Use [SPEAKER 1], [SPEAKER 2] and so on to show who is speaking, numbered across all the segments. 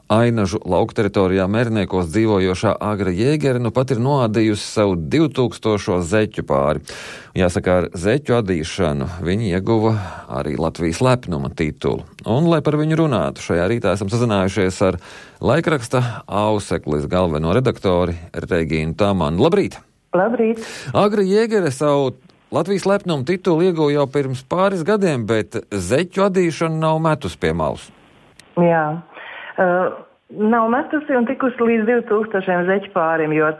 [SPEAKER 1] Ainažu lauku teritorijā Mērniekos dzīvojošā Agra Jēgere nu pat ir noadījusi savu 2000. zeķu pāri. Jāsaka, ar zeķu adīšanu viņi ieguva arī Latvijas lepnuma titulu. Un, lai par viņu runātu, šajā rītā esam sazinājušies ar laikraksta Auseklis galveno redaktori Regīnu Tamanu. Labrīt!
[SPEAKER 2] Labrīt!
[SPEAKER 1] Agra Jēgere savu Latvijas lepnuma titulu ieguva jau pirms pāris gadiem, bet zeķu adīšana nav metus pie malas.
[SPEAKER 2] Jā. Nav metusi un tikusi līdz 2000 zeķu pārim, jo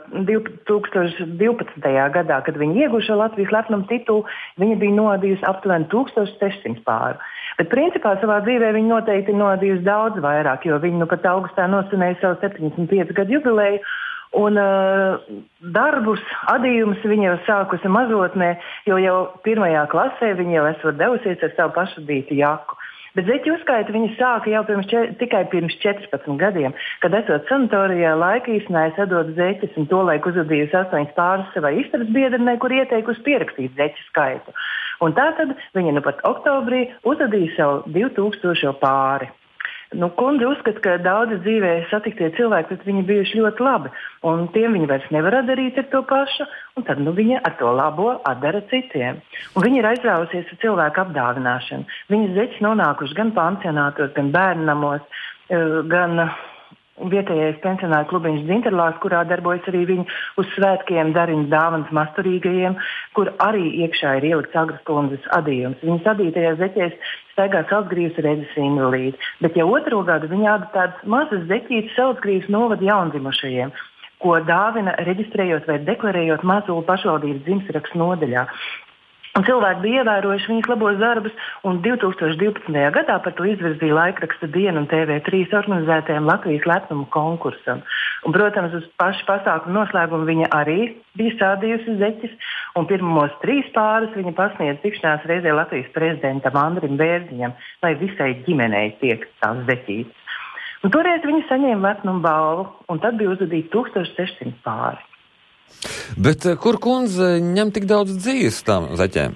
[SPEAKER 2] 2012. gadā, kad viņi ieguva Latvijas lepnuma titulu, viņa bija noadījusi aptuveni 1600 pāru. Bet principā savā dzīvē viņa noteikti ir noadījusi daudz vairāk, jo viņa pat augustā nosvinēja savu 75 gadu jubileju. Un darbus, adījumus viņa jau sākusi mazotnē, jo jau 1. klasē viņa jau esot devusies ar savu pašadītu jaku. Bet zeķu uzskaiti viņa sāka jau tikai pirms 14 gadiem, kad esot sanatorijā laika īsnājas atdot zeķes un tolaik uzadījusi 8 pārus savai istabas biedrenei, kur ieteikusi pierakstīt zeķu skaitu. Un tātad viņa nu pat oktobrī uzadīja savu 2000. pāri. Kundze uzskata, ka daudzi dzīvē satiktie cilvēki pret viņu bijuši ļoti labi, un tiem viņi vairs nevar darīt ar to pašu, un tad viņa ar to labo atdara citiem. Un viņa ir aizrāvusies ar cilvēku apdāvināšanu. Viņas zeķes nonākuši gan pansionātos, gan bērnamos, gan vietējais pensionāru klubiņš Dzinterlās, kurā darbojas arī viņi uz svētkiem darina dāvanas masturīgajiem, kur arī iekšā ir ielikts Agras kundzes adījums. Viņas adītajās zeķēs staigā saucgrīvs redzes invalīdi, bet jau otro gadu viņa āda tādas mazas zeķītes saucgrīvs novada jaundzimušajiem, ko dāvina reģistrējot vai deklarējot Mazulu pašvaldības dzimstrakstu nodaļā. Un cilvēki bija ievērojuši viņas labos darbus, un 2012. gadā par to izvirzīja laikraksta Diena un TV3 organizētajam Latvijas lepnuma konkursam. Un, protams, uz pašu pasākumu noslēgumu viņa arī bija sādījusi zeķes, un pirmos 3 pārus viņa pasniedz tikšanās reizē Latvijas prezidentam Andrim Bērziņam, lai visai ģimenei tiek tās zeķītes. Un toreiz viņa saņēma lepnuma balvu, un tad bija uzadīti 1600 pāri.
[SPEAKER 1] Bet kur kundze ņem tik daudz dzīves tām zeķēm?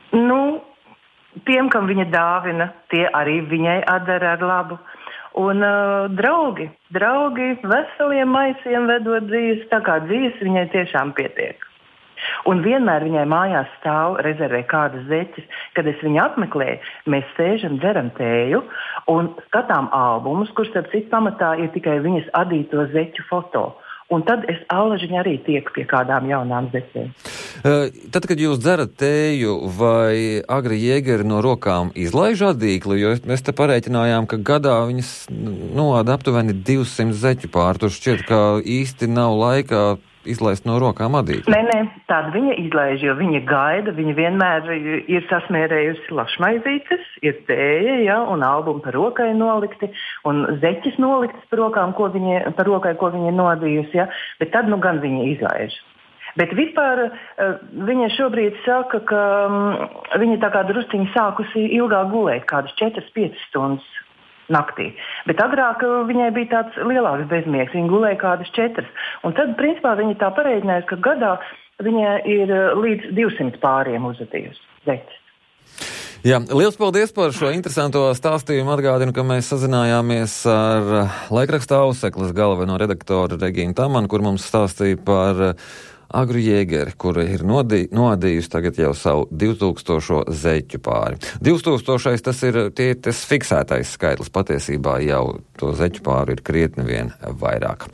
[SPEAKER 2] Tiem, kam viņa dāvina, tie arī viņai atdara ar labu. Un draugi veseliem maisiem vedot dzīves, tā kā dzīves viņai tiešām pietiek. Un vienmēr viņai mājās stāv rezervē kādas zeķes. Kad es viņu apmeklēju, mēs sēžam, dzeram tēju un skatām albumus, kur starp citu pamatā ir tikai viņas adīto zeķu foto. Un tad es allažiņi arī tieku pie kādām jaunām zeķēm.
[SPEAKER 1] Tad, kad jūs dzerat tēju, vai Agra Jēgere no rokām izlaiž adīkli, jo mēs te parēķinājām, ka gadā viņas noāda aptuveni 200 zeķu pāri. Tur šķiet, ka īsti nav laikā izlaist no rokām adīkli.
[SPEAKER 2] Nē, tāda viņa izlaiž, jo viņa gaida, viņa vienmēr ir sasmērējusi lašmaizītes, ir tēja, ja, un albumi par rokai nolikti, un zeķis noliktas par rokai, ko viņa nodījusi, ja, bet tad gan viņa izlaiž. Bet vispār viņa šobrīd saka, ka viņa tā kā drusciņi sākusi ilgāk gulēt, kādas 4-5 stundas naktī. Bet agrāk viņai bija tāds lielāks bezmiegs, viņa gulēja kādas 4. Un tad, principā, viņa tā pareiķinājusi, ka gadā viņa ir līdz 200 pāriem uzadījusi zeķes.
[SPEAKER 1] Jā, liels paldies par šo interesanto stāstījumu. Atgādinu, ka mēs sazinājāmies ar laikraksta Auseklis galveno redaktoru Regīnu Tamanu, kur mums stāstīja par Agru Jēgeri, kura ir noadījusi tagad jau savu 2000. zeķu pāri. 2000. tas ir tas fiksētais skaitlis, patiesībā jau to zeķu pāri ir krietni vien vairāk.